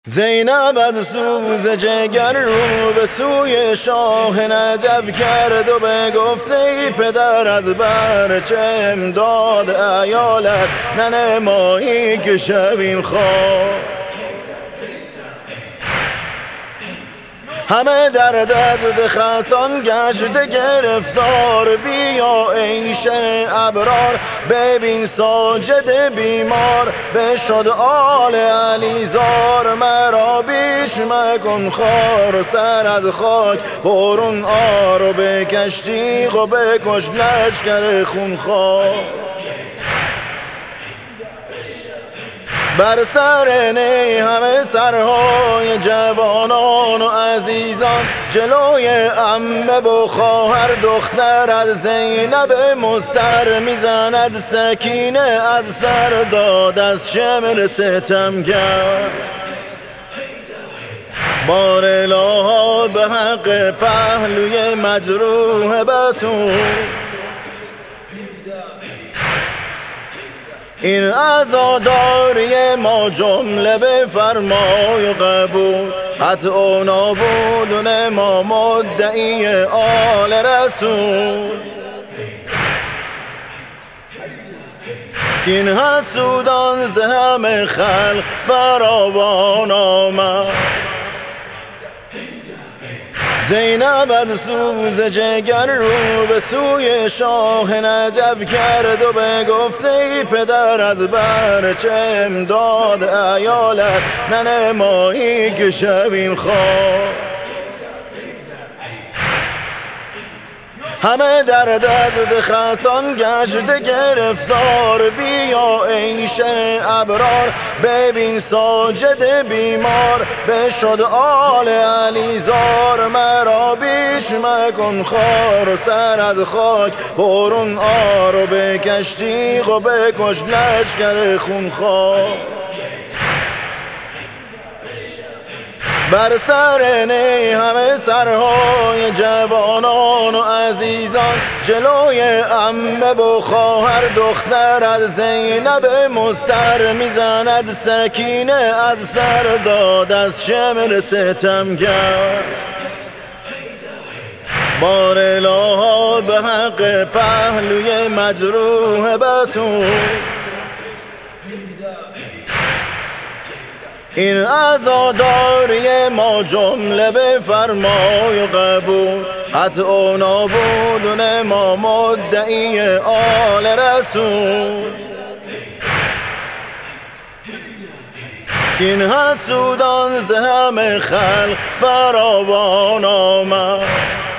زینب از سوز جگر رو به سوی شاه نجف کرد و به گفته ای پدر از برچه امداد ایالت ننمایی که شویم خواه. همه در دست خسان گشت گرفتار، بیا عیش ابرار ببین ساجد بیمار. بشد آل علیزار مرا بیش مکن خوار، و سر از خاک برون آر و بکش تیغ و بکش لشکر خونخوار. بر سر نی همه سرهای جوانان و عزیزان، جلوی عمه و خواهر دختر از زینب مضطر میزند سکینه از سر داد از چمر ستمگر. بار الها به حق پهلوی مجروح بتون، این عزاداری ما جمله به فرمای و قبول. قطع و نابودون ما مدعی آل رسول، کین حسودان ز همه خلق فراوان آمد. زینب از سوز جگر رو به سوی شاه نجف کرد و به گفته ای پدر از برچه امداد ایالت ننمایی که شویم خواه. همه در دست خسان گشت گرفتار، بیا عیش ابرار ببین ساجد بیمار. بشد آل علیزار مرا بیش مکن خوار، و سر از خاک برون آر و بکش تیغ و بکش لشکر خونخوار. بر سر نی همه سرهای جوانان و عزیزان، جلوی عمه و خواهر دختر از زینب مضطر میزند سکینه از سر داد از چمر ستمگر. بار الها به حق پهلوی مجروح بتون، این عزاداری ما جمله به فرمای و قبول. قطع و نابودون ما مدعی آل رسول، کین حسودان ز همه خلق فراوان آمد.